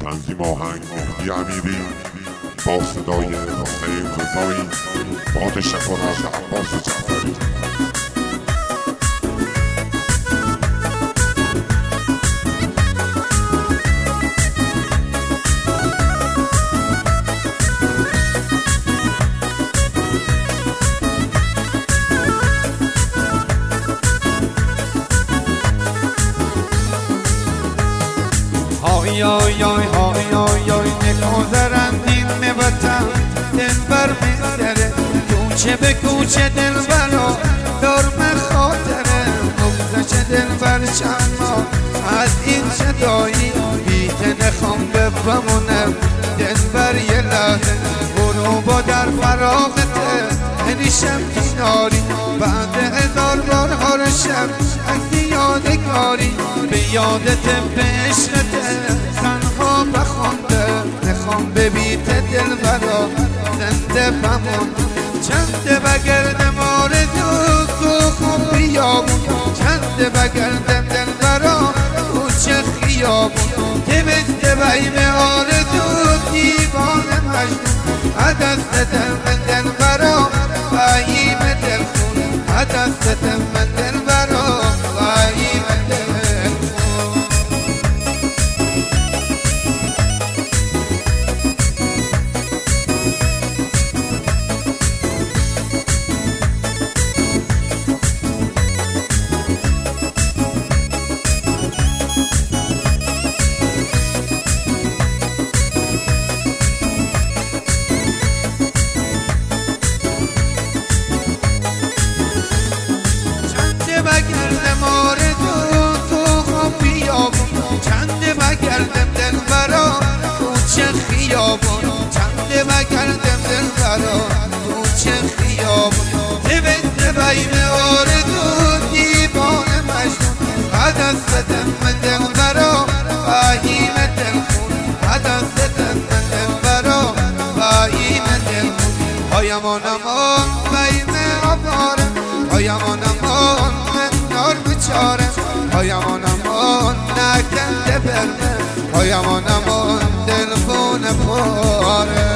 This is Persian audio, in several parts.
تنظیم آهنگ مهدی امیری با صدای حسین رضایی با تشکر از عباس جعفری. های های های های های های نگذرندین میبتم دلبر میگذره کوچه به کوچه دلبرا دارم خاطره مگذشت دلبر چند ماه از این جدایی بیته نخوام بمونم دلبر یه لحظه برو با در فراغته هنیشم کناری بعد 1000 بار هارشم عکسی یادگاری به یادت به عشقته تنها بخونده نخوام به بیت دلبرا زنده بمون چنده بگردم آرزو تو خوب بیابون چنده بگردم دلبرا کوچه خیابون تبسته بیم آرزو دیوانه مجنون عدستم من دلبرا باییم دلخون عدستم من دلبرا باییم دلخون. بگردم آرزو تو خواب بیابون چنده بگردم دلبرا کوچه خیابون چنده بگردم دلبرا کوچه خیابون تبسته بیم آرزو دیوانه مجنون عدستم من دلبرا باییم دلخون عدستم من دلبرا باییم دلخون هایمان امان بیم آباره هایمان امان نار بچاره هایمان امان نکنده برده هایمان امان دلخون پاره.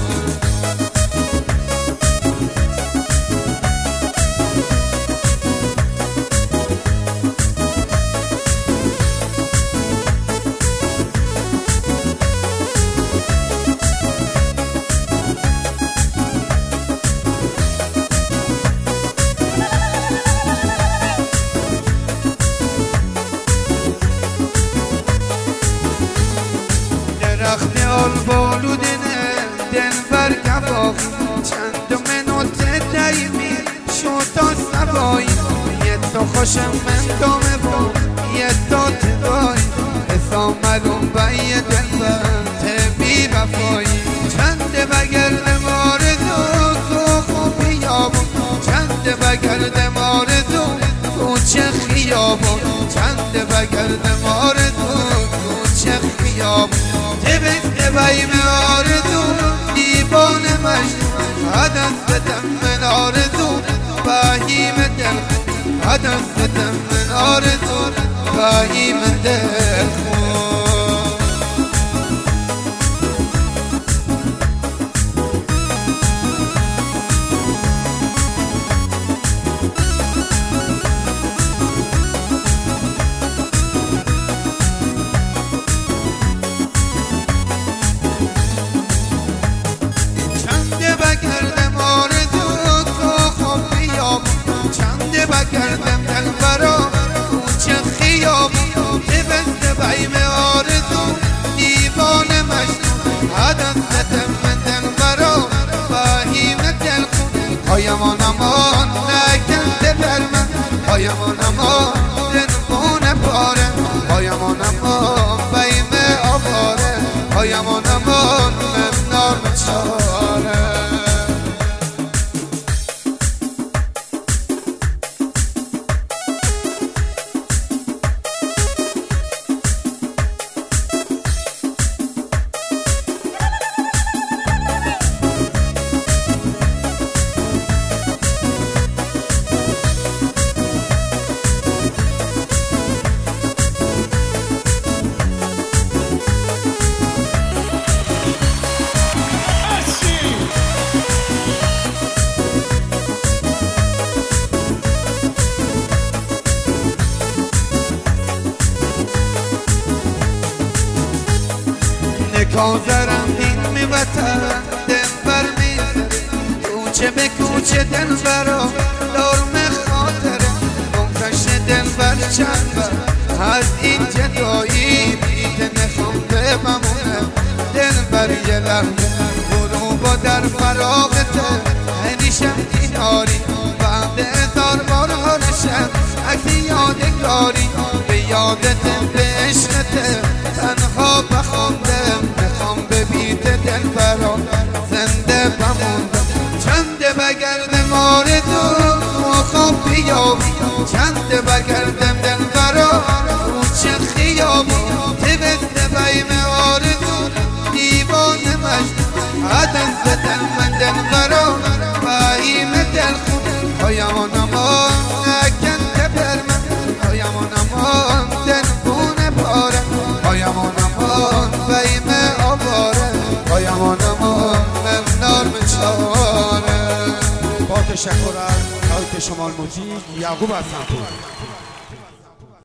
درخت آلبالودنه دلبر گواهی چندم نوته دایمی شد تا سوایی یه تا خوشم من دامه با یه تا تدایی حسام ملوم بایی دلبر تبی وفایی چنده بگردم آرزو تو خوب بیابون چنده بگردم آرزو کوچه خیابون چنده بگردم آرزو کوچه خیابون تبسته بیم آرزو دیوانه مجنون عدستم من آرزو باییم دلخون عدستم من آرزو باییم دلخون. بگردم آرزو تو خوب بیابون چنده بگردم دلبرا کوچه خیابون تبسته بیم آرزو دیوانه مجنون عدستم من دلبرا باییم دلخون هایمان امان نکنده برمن هایمان امان دلخون پاره هایمان امان بیم آواره هایمان امان من نامچاره. بازرم دین میوطن دنبر میزن کوچه به کوچه دنبرا دارم خاطره منتش دنبر چند بر از این جدایی که نخوام بمونه دنبر یه لحظه برو با در فراغته هنیشم ایناری بعد 1000 بار حالشم عکس یادگاری به یادتم به عشقته تنها بخوندم میخوام به بیت دلبرا زنده بموندم چنده بگردم آرزو تو خواب بیابی چنده بگردم دلبرا کوچه خیابی تبسته بیم آرزو دیوانه مجد عدن زدن من دلبرا بیم دل خود پایمان امان نکن بر من پایمان امان دنبونه پاره پایمان امان بیم آواره پایمان امان ممنار مچاره با تشکر از آیت شمال موزیک یعقوب از سمپور